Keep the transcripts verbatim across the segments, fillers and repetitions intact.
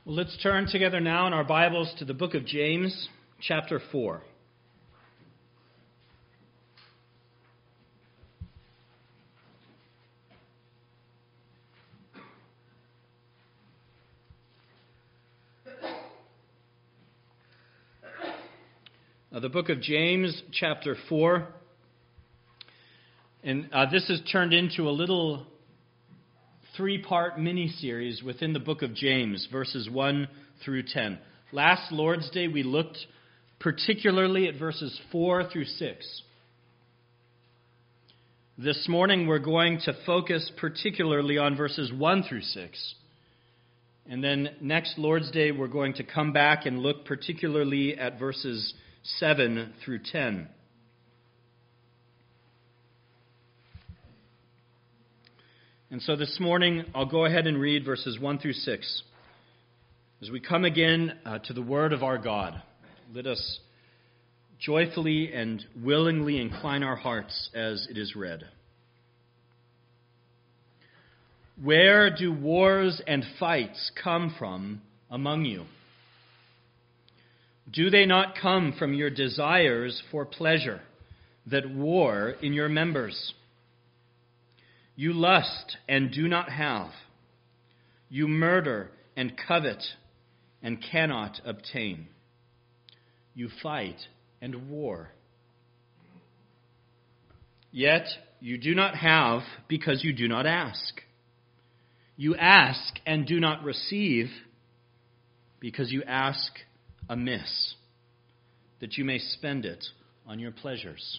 Well, let's turn together now in our Bibles to the book of James, chapter four. Uh, the book of James, chapter four. And uh, this has turned into a little three-part mini-series within the book of James, verses one through ten. Last Lord's Day, we looked particularly at verses four through six. This morning, we're going to focus particularly on verses one through six. And then next Lord's Day, we're going to come back and look particularly at verses seven through ten. And so this morning, I'll go ahead and read verses one through six. As we come again uh, to the word of our God, let us joyfully and willingly incline our hearts as it is read. Where do wars and fights come from among you? Do they not come from your desires for pleasure that war in your members? You lust and do not have. You murder and covet and cannot obtain. You fight and war. Yet you do not have because you do not ask. You ask and do not receive because you ask amiss, that you may spend it on your pleasures.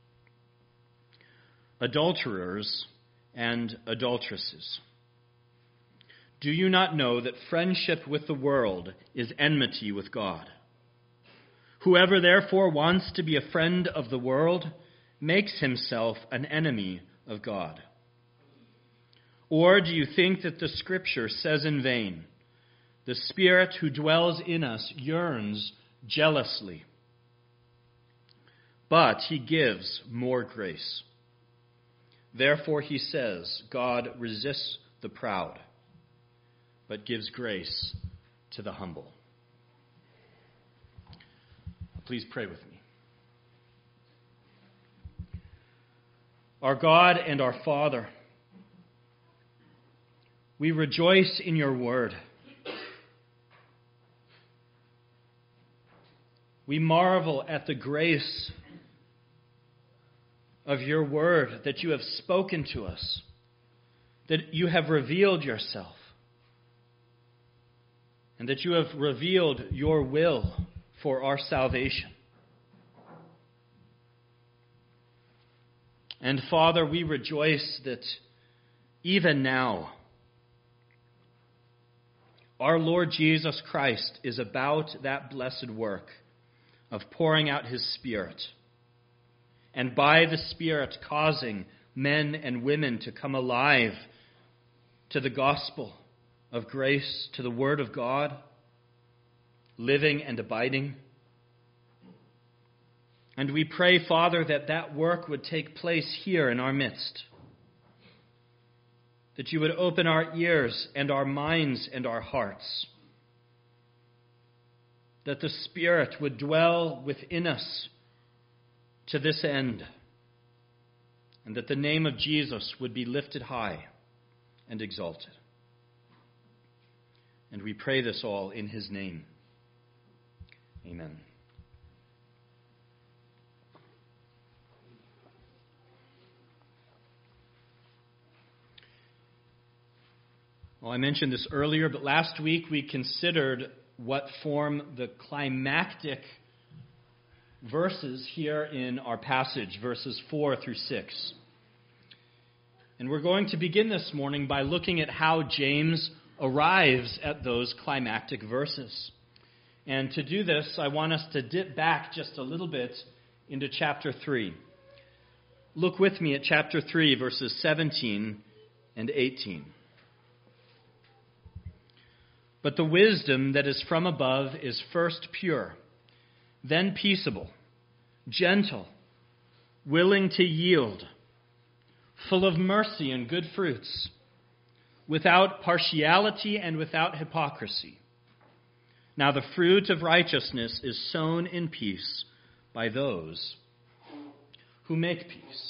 Adulterers and adulteresses, do you not know that friendship with the world is enmity with God? Whoever therefore wants to be a friend of the world makes himself an enemy of God. Or do you think that the Scripture says in vain, the Spirit who dwells in us yearns jealously, but he gives more grace? Therefore, he says, God resists the proud, but gives grace to the humble. Please pray with me. Our God and our Father, we rejoice in your word. We marvel at the grace of your word that you have spoken to us, that you have revealed yourself, and that you have revealed your will for our salvation. And Father, we rejoice that even now, our Lord Jesus Christ is about that blessed work of pouring out his Spirit, and by the Spirit causing men and women to come alive to the gospel of grace, to the Word of God, living and abiding. And we pray, Father, that that work would take place here in our midst, that you would open our ears and our minds and our hearts, that the Spirit would dwell within us to this end, and that the name of Jesus would be lifted high and exalted. And we pray this all in his name. Amen. Well, I mentioned this earlier, but last week we considered what form the climactic verses here in our passage, verses four through six. And we're going to begin this morning by looking at how James arrives at those climactic verses. And to do this, I want us to dip back just a little bit into chapter three. Look with me at chapter three, verses seventeen and eighteen. But the wisdom that is from above is first pure, then peaceable, gentle, willing to yield, full of mercy and good fruits, without partiality and without hypocrisy. Now the fruit of righteousness is sown in peace by those who make peace.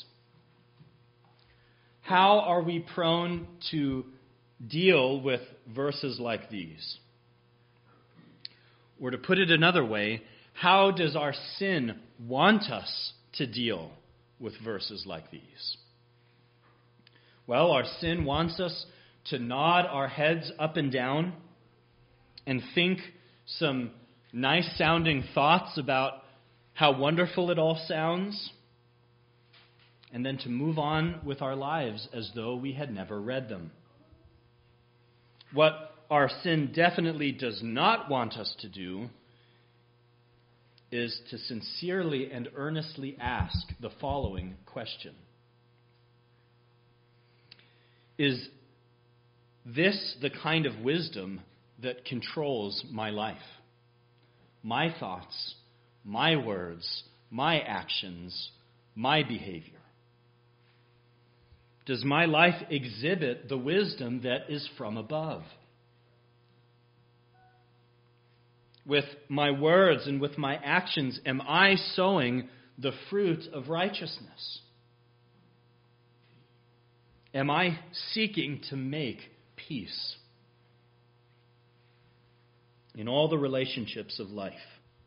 How are we prone to deal with verses like these? Or to put it another way, how does our sin want us to deal with verses like these? Well, our sin wants us to nod our heads up and down and think some nice-sounding thoughts about how wonderful it all sounds, and then to move on with our lives as though we had never read them. What our sin definitely does not want us to do is to sincerely and earnestly ask the following question. Is this the kind of wisdom that controls my life? My thoughts, my words, my actions, my behavior? Does my life exhibit the wisdom that is from above? With my words and with my actions, am I sowing the fruit of righteousness? Am I seeking to make peace in all the relationships of life?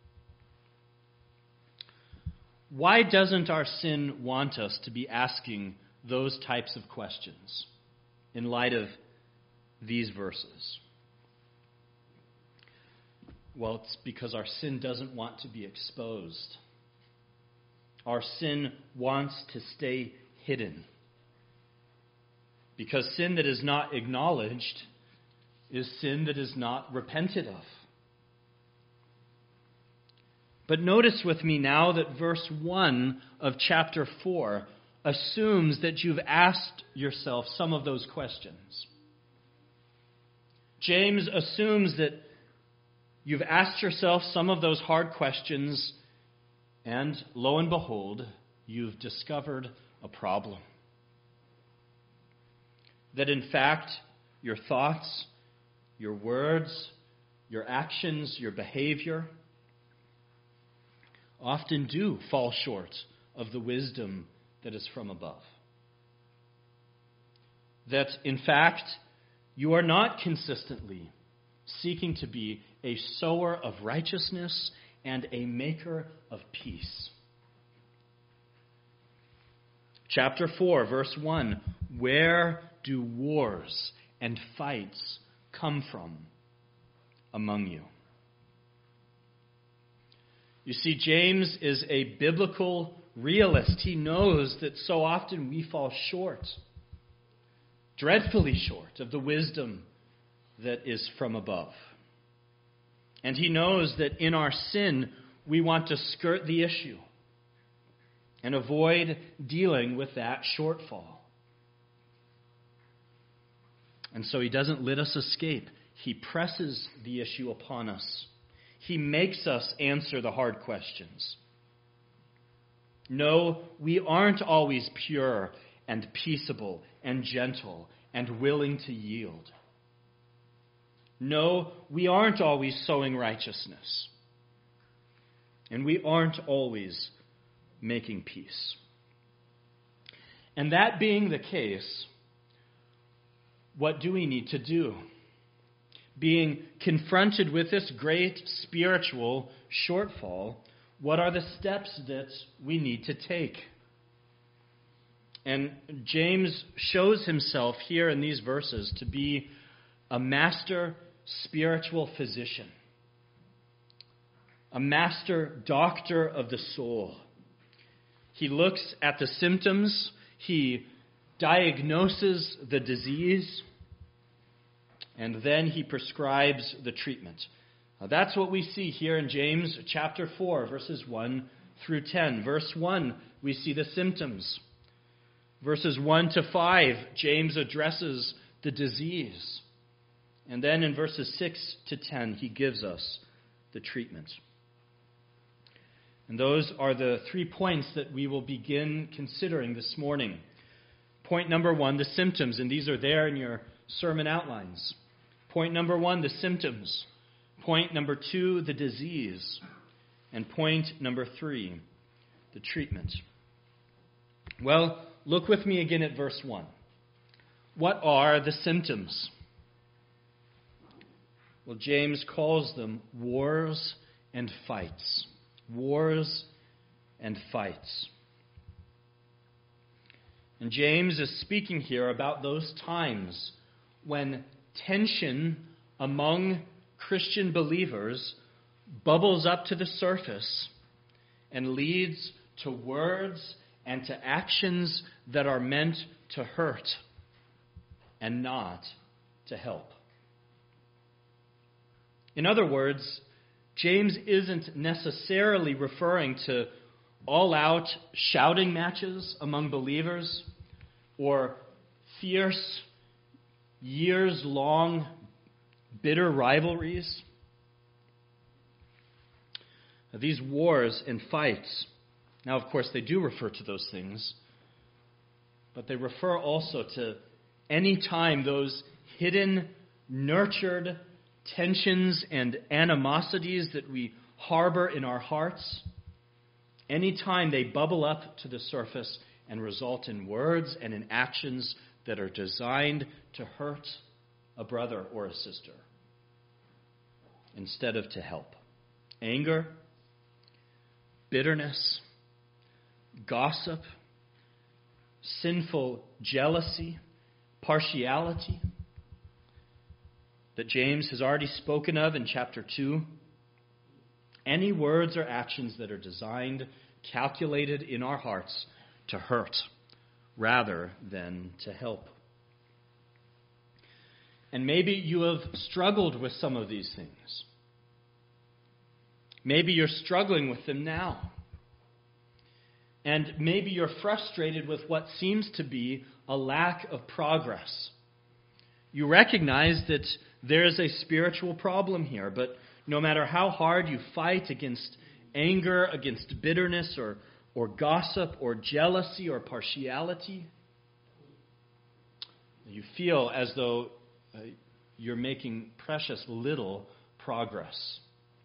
Why doesn't our sin want us to be asking those types of questions in light of these verses? Well, it's because our sin doesn't want to be exposed. Our sin wants to stay hidden. Because sin that is not acknowledged is sin that is not repented of. But notice with me now that verse one of chapter four assumes that you've asked yourself some of those questions. James assumes that you've asked yourself some of those hard questions, and lo and behold, you've discovered a problem. That in fact, your thoughts, your words, your actions, your behavior often do fall short of the wisdom that is from above. That in fact, you are not consistently seeking to be a sower of righteousness and a maker of peace. Chapter four, verse one, where do wars and fights come from among you? You see, James is a biblical realist. He knows that so often we fall short, dreadfully short, of the wisdom that is from above. And he knows that in our sin, we want to skirt the issue and avoid dealing with that shortfall. And so he doesn't let us escape. He presses the issue upon us. He makes us answer the hard questions. No, we aren't always pure and peaceable and gentle and willing to yield. No, we aren't always sowing righteousness. And we aren't always making peace. And that being the case, what do we need to do? Being confronted with this great spiritual shortfall, what are the steps that we need to take? And James shows himself here in these verses to be a master spiritual physician, a master doctor of the soul. He looks at the symptoms, he diagnoses the disease, and then he prescribes the treatment. Now, that's what we see here in James chapter four, verses one through ten. Verse one, we see the symptoms. Verses one to five, James addresses the disease. And then in verses six to ten, he gives us the treatment. And those are the three points that we will begin considering this morning. Point number one, the symptoms, and these are there in your sermon outlines. Point number one, the symptoms. Point number two, the disease. And point number three, the treatment. Well, look with me again at verse one. What are the symptoms? Well, James calls them wars and fights. Wars and fights. And James is speaking here about those times when tension among Christian believers bubbles up to the surface and leads to words and to actions that are meant to hurt and not to help. In other words, James isn't necessarily referring to all-out shouting matches among believers or fierce, years-long, bitter rivalries. These wars and fights, now of course they do refer to those things, but they refer also to any time those hidden, nurtured tensions and animosities that we harbor in our hearts, any time they bubble up to the surface and result in words and in actions that are designed to hurt a brother or a sister instead of to help. Anger, bitterness, gossip, sinful jealousy, partiality that James has already spoken of in chapter two. Any words or actions that are designed, calculated in our hearts to hurt rather than to help. And maybe you have struggled with some of these things. Maybe you're struggling with them now. And maybe you're frustrated with what seems to be a lack of progress. You recognize that there is a spiritual problem here, but no matter how hard you fight against anger, against bitterness, or, or gossip, or jealousy, or partiality, you feel as though uh, you're making precious little progress.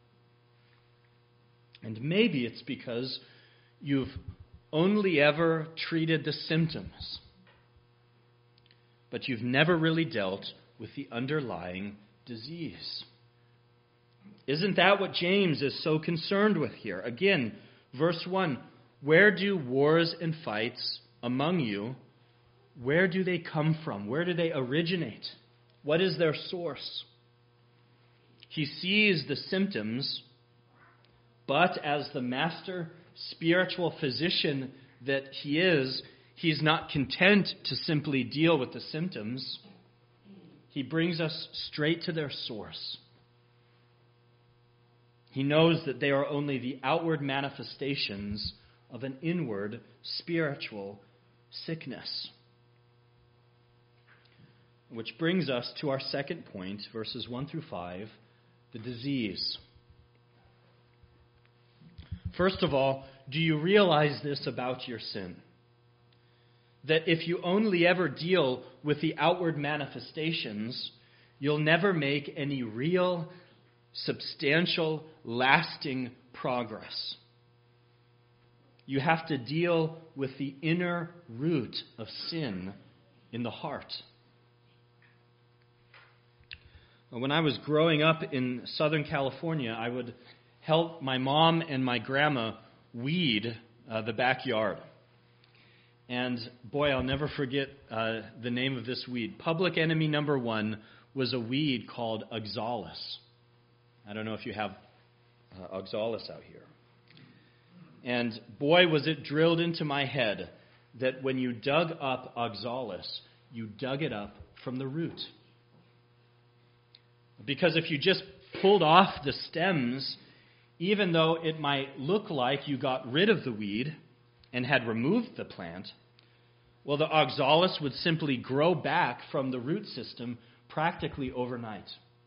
And maybe it's because you've only ever treated the symptoms, but you've never really dealt with the underlying disease. Isn't that what James is so concerned with here? Again, verse one, where do wars and fights among you, where do they come from? Where do they originate? What is their source? He sees the symptoms, but as the master spiritual physician that he is, he's not content to simply deal with the symptoms. He brings us straight to their source. He knows that they are only the outward manifestations of an inward spiritual sickness. Which brings us to our second point, verses one through five, the disease. First of all, do you realize this about your sin? That if you only ever deal with the outward manifestations, you'll never make any real, substantial, lasting progress. You have to deal with the inner root of sin in the heart. When I was growing up in Southern California, I would help my mom and my grandma weed uh, the backyard. And boy, I'll never forget uh, the name of this weed. Public enemy number one was a weed called oxalis. I don't know if you have uh, oxalis out here. And boy, was it drilled into my head that when you dug up oxalis, you dug it up from the root. Because if you just pulled off the stems, even though it might look like you got rid of the weed and had removed the plant, well, the oxalis would simply grow back from the root system practically overnight.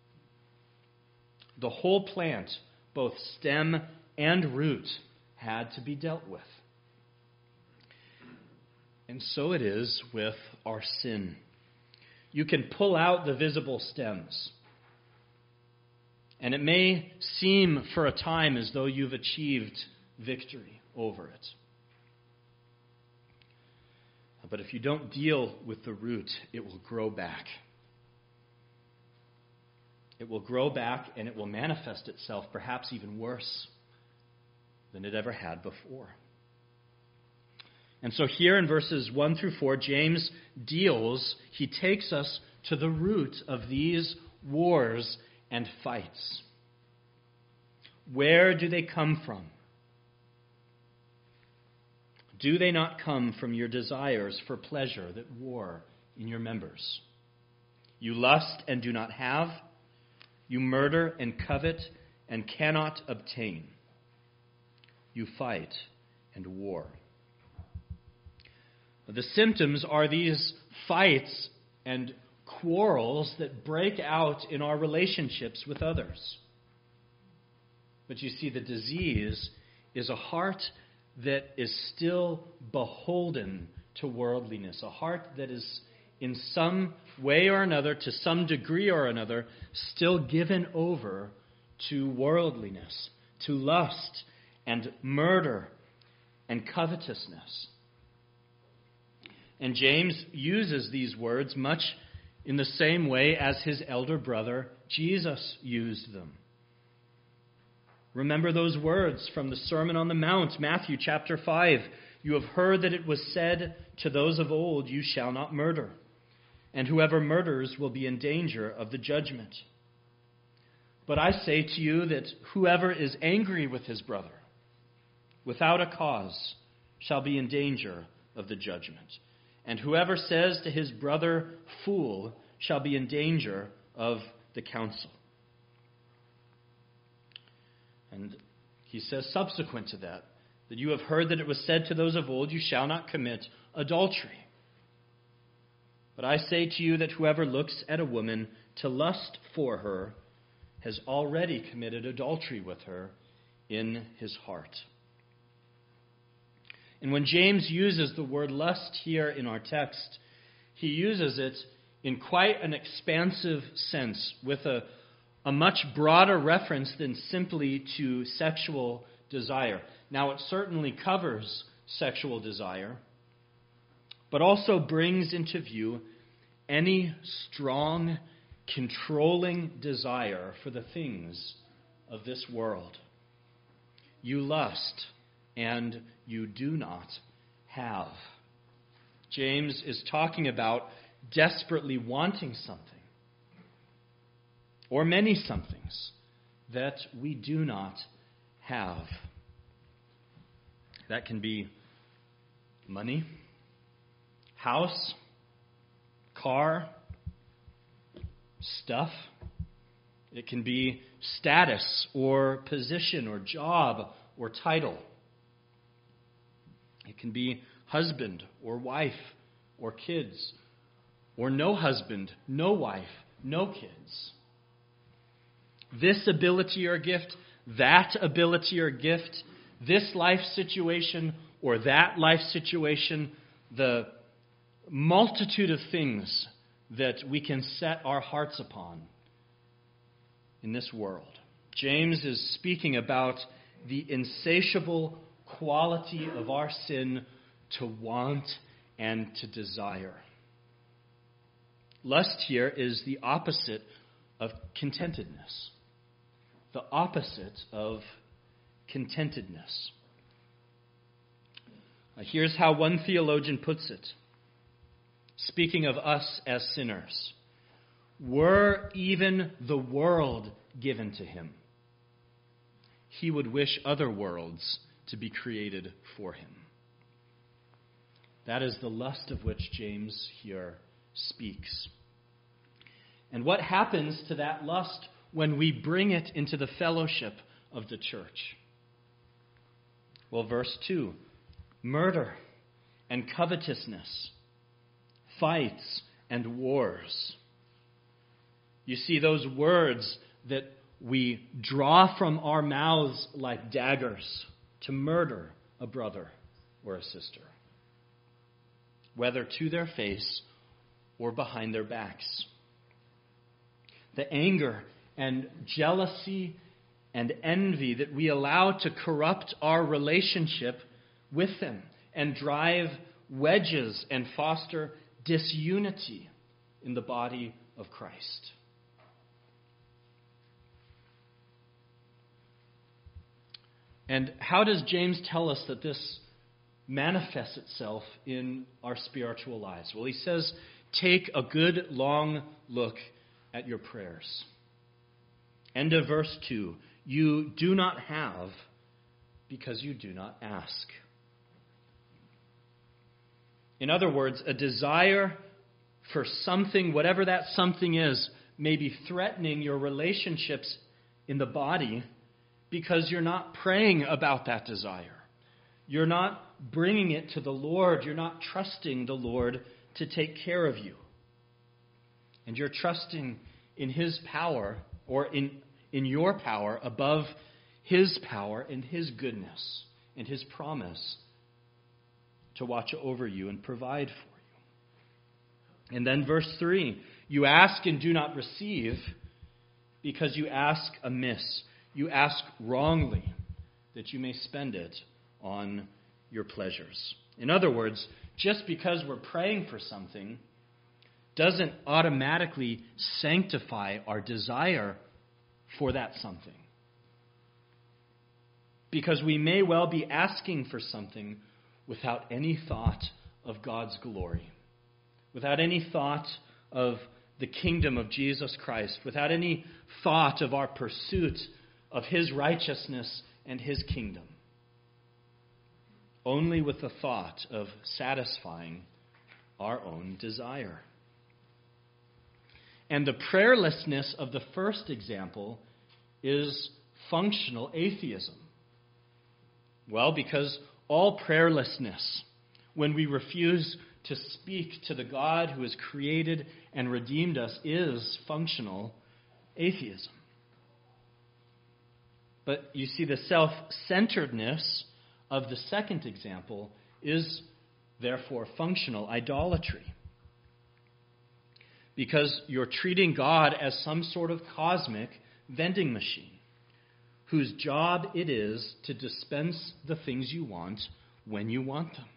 The whole plant, both stem and root, had to be dealt with. And so it is with our sin. You can pull out the visible stems. And it may seem for a time as though you've achieved victory over it. But if you don't deal with the root, it will grow back. It will grow back and it will manifest itself perhaps even worse than it ever had before. And so here in verses one through four, James deals, he takes us to the root of these wars and fights. Where do they come from? Do they not come from your desires for pleasure that war in your members? You lust and do not have. You murder and covet and cannot obtain. You fight and war. The symptoms are these fights and quarrels that break out in our relationships with others. But you see, the disease is a heart that is still beholden to worldliness, a heart that is in some way or another, to some degree or another, still given over to worldliness, to lust and murder and covetousness. And James uses these words much in the same way as his elder brother Jesus used them. Remember those words from the Sermon on the Mount, Matthew chapter five. You have heard that it was said to those of old, you shall not murder, and whoever murders will be in danger of the judgment. But I say to you that whoever is angry with his brother without a cause shall be in danger of the judgment. And whoever says to his brother, fool, shall be in danger of the council. And he says subsequent to that, that you have heard that it was said to those of old, you shall not commit adultery. But I say to you that whoever looks at a woman to lust for her has already committed adultery with her in his heart. And when James uses the word lust here in our text, he uses it in quite an expansive sense, with a, a much broader reference than simply to sexual desire. Now, it certainly covers sexual desire, but also brings into view any strong, controlling desire for the things of this world. You lust, and you do not have. James is talking about desperately wanting something, or many somethings, that we do not have. That can be money, house, car, stuff. It can be status or position or job or title. It can be husband or wife or kids, or no husband, no wife, no kids. This ability or gift, that ability or gift, this life situation or that life situation, the multitude of things that we can set our hearts upon in this world. James is speaking about the insatiable quality of our sin to want and to desire. Lust here is the opposite of contentedness. The opposite of contentedness. Here's how one theologian puts it, speaking of us as sinners. Were even the world given to him, he would wish other worlds to be created for him. That is the lust of which James here speaks. And what happens to that lust when we bring it into the fellowship of the church? Well, verse two, murder and covetousness, fights and wars. You see, those words that we draw from our mouths like daggers to murder a brother or a sister, whether to their face or behind their backs. The anger and jealousy and envy that we allow to corrupt our relationship with Him and drive wedges and foster disunity in the body of Christ. And how does James tell us that this manifests itself in our spiritual lives? Well, he says, take a good long look at your prayers. End of verse two. You do not have because you do not ask. In other words, a desire for something, whatever that something is, may be threatening your relationships in the body because you're not praying about that desire. You're not bringing it to the Lord. You're not trusting the Lord to take care of you. And you're trusting in His power, or in, in your power, above His power and His goodness and His promise to watch over you and provide for you. And then verse three, you ask and do not receive because you ask amiss. You ask wrongly that you may spend it on your pleasures. In other words, just because we're praying for something doesn't automatically sanctify our desire for that something. Because we may well be asking for something without any thought of God's glory, without any thought of the kingdom of Jesus Christ, without any thought of our pursuit of His righteousness and His kingdom. Only with the thought of satisfying our own desire. And the prayerlessness of the first example is functional atheism. Well, because all prayerlessness, when we refuse to speak to the God who has created and redeemed us, is functional atheism. But you see, the self-centeredness of the second example is therefore functional idolatry. Because you're treating God as some sort of cosmic vending machine whose job it is to dispense the things you want when you want them.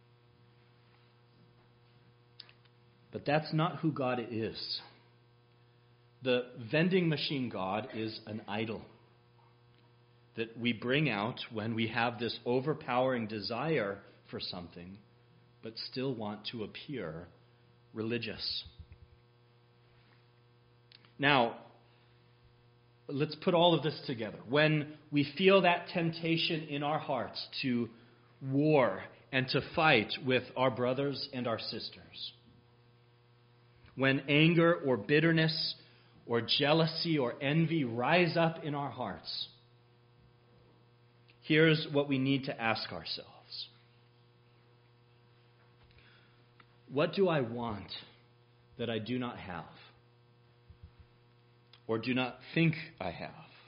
But that's not who God is. The vending machine God is an idol that we bring out when we have this overpowering desire for something, but still want to appear religious. Now, let's put all of this together. When we feel that temptation in our hearts to war and to fight with our brothers and our sisters, when anger or bitterness or jealousy or envy rise up in our hearts, here's what we need to ask ourselves. What do I want that I do not have? Or do not think I have?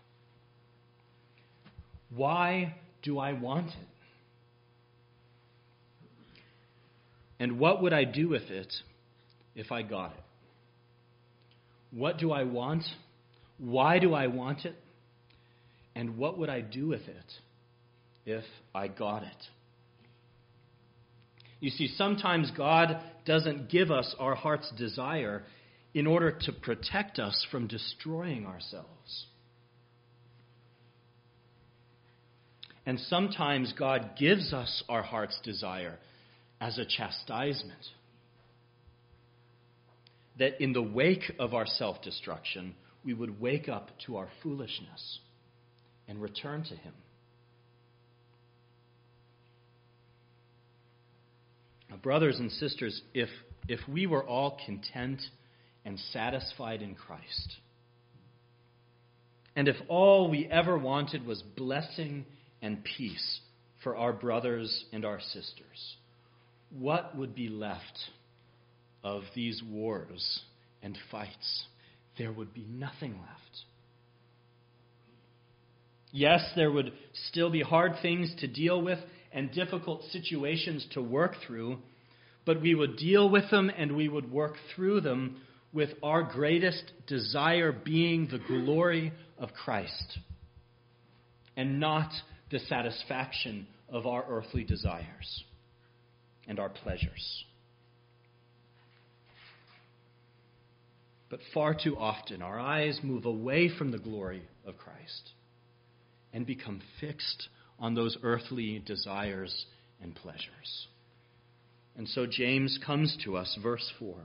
Why do I want it? And what would I do with it if I got it? What do I want? Why do I want it? And what would I do with it if I got it? You see, sometimes God doesn't give us our heart's desire in order to protect us from destroying ourselves. And sometimes God gives us our heart's desire as a chastisement, that in the wake of our self-destruction, we would wake up to our foolishness and return to Him. Now, brothers and sisters, if, if we were all content and satisfied in Christ, and if all we ever wanted was blessing and peace for our brothers and our sisters, what would be left of these wars and fights? There would be nothing left. Yes, there would still be hard things to deal with and difficult situations to work through, but we would deal with them and we would work through them with our greatest desire being the glory of Christ and not the satisfaction of our earthly desires and our pleasures. But far too often, our eyes move away from the glory of Christ and become fixed on those earthly desires and pleasures. And so James comes to us, verse four.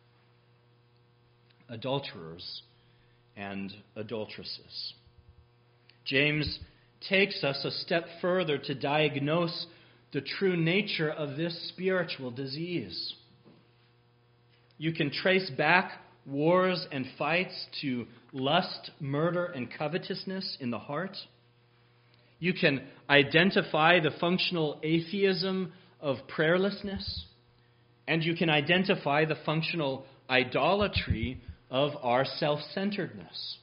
Adulterers and adulteresses. James takes us a step further to diagnose the true nature of this spiritual disease. You can trace back wars and fights to lust, murder, and covetousness in the heart. You can identify the functional atheism of prayerlessness, and you can identify the functional idolatry of our self-centeredness.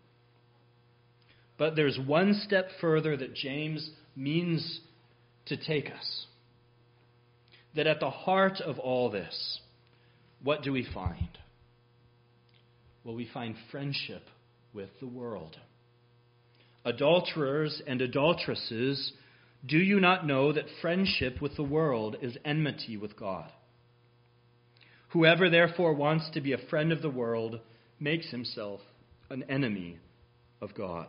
But there's one step further that James means to take us. That at the heart of all this, what do we find? Well, we find friendship with the world. Adulterers and adulteresses, do you not know that friendship with the world is enmity with God? Whoever therefore wants to be a friend of the world makes himself an enemy of God.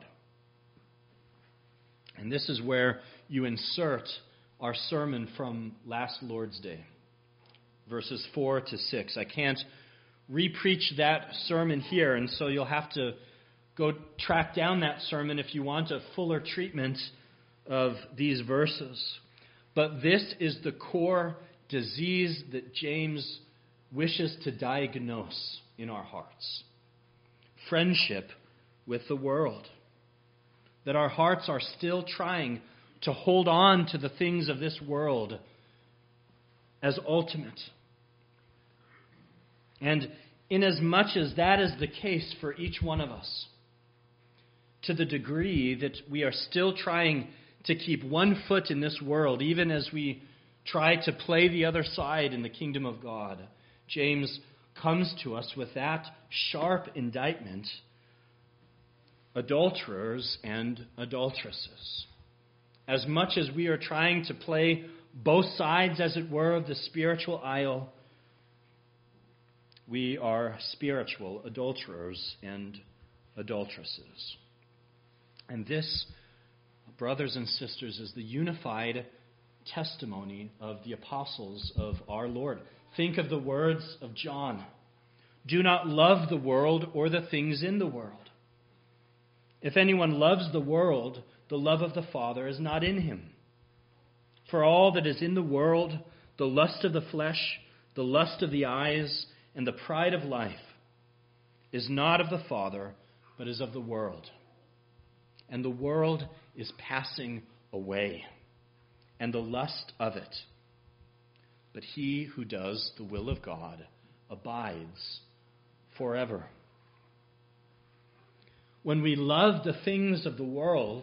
And this is where you insert our sermon from last Lord's Day, verses four to six. I can't re-preach that sermon here, and so you'll have to go track down that sermon if you want a fuller treatment of these verses. But this is the core disease that James wishes to diagnose in our hearts. Friendship with the world. That our hearts are still trying to hold on to the things of this world as ultimate. And inasmuch as that is the case for each one of us, to the degree that we are still trying to keep one foot in this world, even as we try to play the other side in the kingdom of God, James comes to us with that sharp indictment: adulterers and adulteresses. As much as we are trying to play both sides, as it were, of the spiritual aisle, we are spiritual adulterers and adulteresses. And this, brothers and sisters, is the unified testimony of the apostles of our Lord. Think of the words of John. Do not love the world or the things in the world. If anyone loves the world, the love of the Father is not in him. For all that is in the world, the lust of the flesh, the lust of the eyes, and the pride of life, is not of the Father, but is of the world. And the world is passing away, and the lust of it. But he who does the will of God abides forever. When we love the things of the world,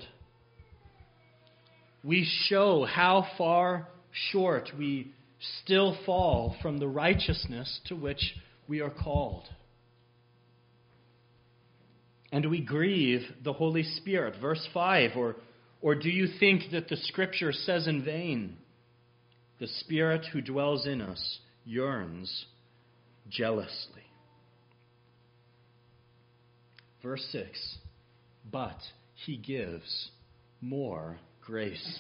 we show how far short we still fall from the righteousness to which we are called. And we grieve the Holy Spirit. Verse five, or, or do you think that the Scripture says in vain, the Spirit who dwells in us yearns jealously? Verse six, but he gives more grace.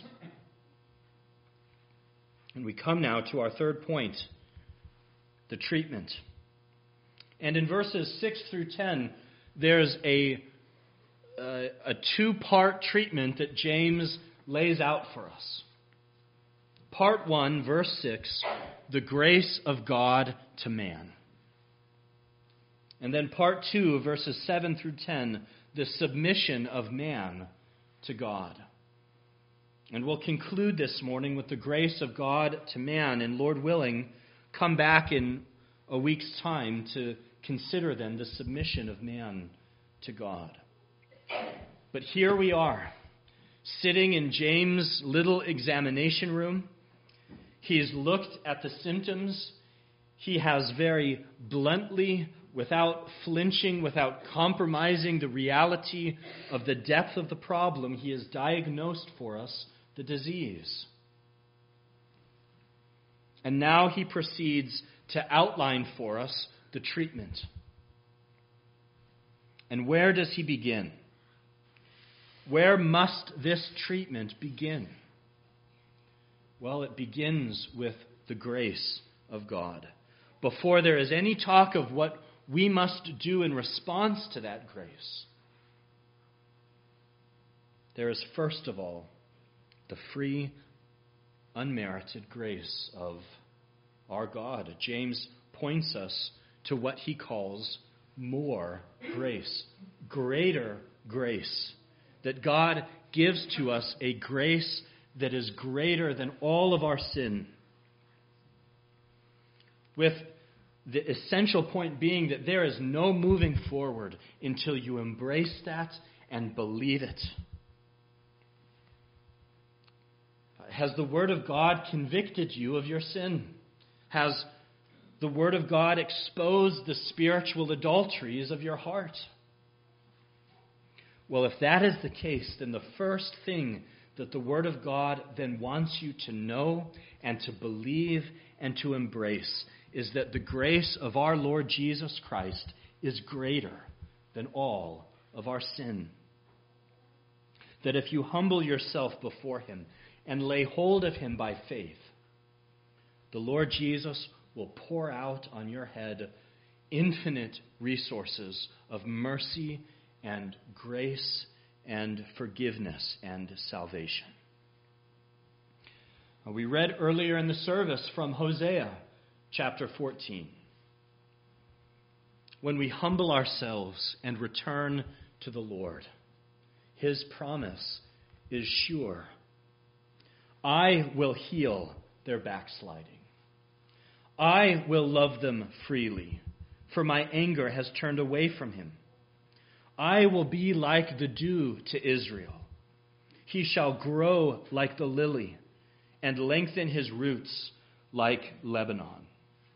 And we come now to our third point, the treatment. And in verses six through ten, there's a, a, a two-part treatment that James lays out for us. Part one, verse six, the grace of God to man. And then part two, verses seven through ten, the submission of man to God. And we'll conclude this morning with the grace of God to man, and Lord willing, come back in a week's time to consider then the submission of man to God. But here we are, sitting in James' little examination room. He's looked at the symptoms. He has very bluntly without flinching, without compromising the reality of the depth of the problem, he has diagnosed for us the disease. And now he proceeds to outline for us the treatment. And where does he begin? Where must this treatment begin? Well, it begins with the grace of God. Before there is any talk of what we must do in response to that grace, there is first of all the free, unmerited grace of our God. James points us to what he calls more grace, greater grace, that God gives to us a grace that is greater than all of our sin. With the essential point being that there is no moving forward until you embrace that and believe it. Has the Word of God convicted you of your sin? Has the Word of God exposed the spiritual adulteries of your heart? Well, if that is the case, then the first thing that the Word of God then wants you to know and to believe and to embrace is that the grace of our Lord Jesus Christ is greater than all of our sin. That if you humble yourself before Him and lay hold of Him by faith, the Lord Jesus will pour out on your head infinite resources of mercy and grace and forgiveness and salvation. We read earlier in the service from Hosea chapter fourteen. When we humble ourselves and return to the Lord, His promise is sure. I will heal their backsliding. I will love them freely, for my anger has turned away from him. I will be like the dew to Israel. He shall grow like the lily and lengthen his roots like Lebanon.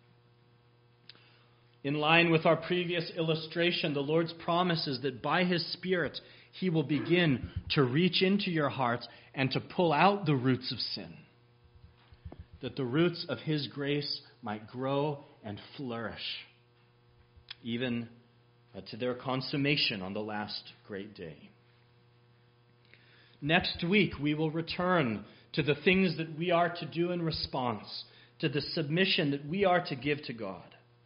In line with our previous illustration, the Lord's promise is that by His Spirit, He will begin to reach into your heart and to pull out the roots of sin, that the roots of His grace might grow and flourish, even uh, to their consummation on the last great day. Next week, we will return to the things that we are to do in response, to the submission that we are to give to God.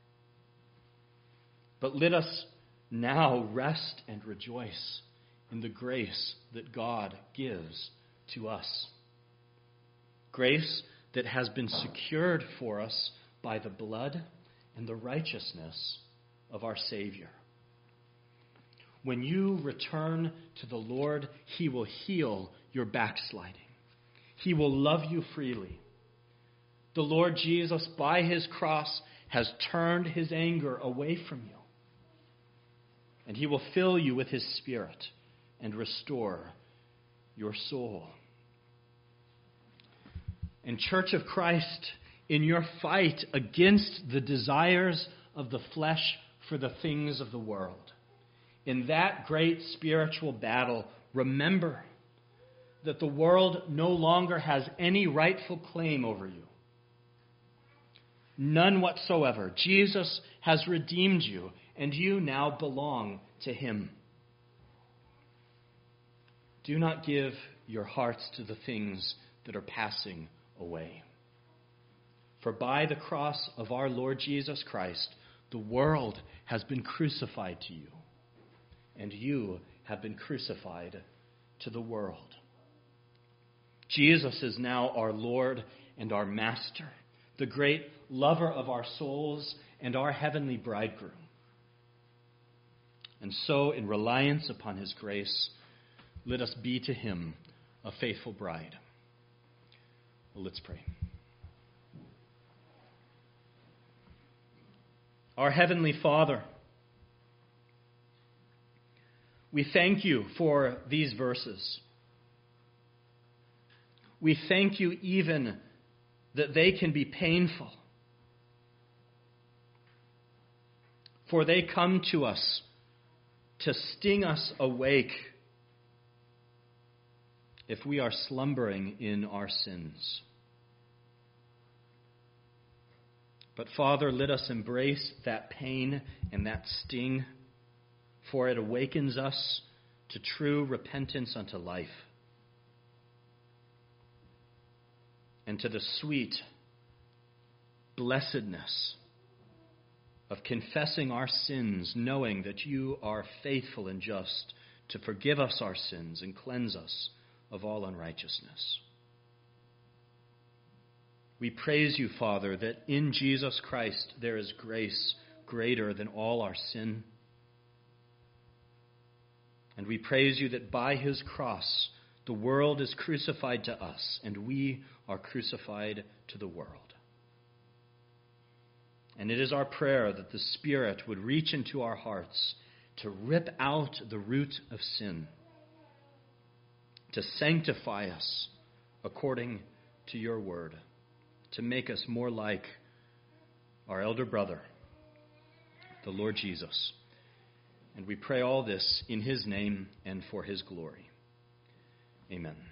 But let us now rest and rejoice in the grace that God gives to us. Grace that has been secured for us by the blood and the righteousness of our Savior. When you return to the Lord, He will heal your backsliding. He will love you freely. The Lord Jesus, by His cross, has turned His anger away from you. And He will fill you with His Spirit and restore your soul. And Church of Christ, in your fight against the desires of the flesh for the things of the world, in that great spiritual battle, remember that the world no longer has any rightful claim over you. None whatsoever. Jesus has redeemed you, and you now belong to Him. Do not give your hearts to the things that are passing away. For by the cross of our Lord Jesus Christ, the world has been crucified to you, and you have been crucified to the world. Jesus is now our Lord and our Master, the great lover of our souls and our heavenly bridegroom. And so, in reliance upon His grace, let us be to Him a faithful bride. Well, let's pray. Our Heavenly Father, we thank You for these verses. We thank You even that they can be painful. For they come to us to sting us awake if we are slumbering in our sins. But Father, let us embrace that pain and that sting, for it awakens us to true repentance unto life and to the sweet blessedness of confessing our sins, knowing that you are faithful and just to forgive us our sins and cleanse us of all unrighteousness. We praise you, Father, that in Jesus Christ there is grace greater than all our sin. And we praise you that by his cross the world is crucified to us and we are crucified to the world. And it is our prayer that the Spirit would reach into our hearts to rip out the root of sin, to sanctify us according to your word, to make us more like our elder brother, the Lord Jesus. And we pray all this in his name and for his glory. Amen.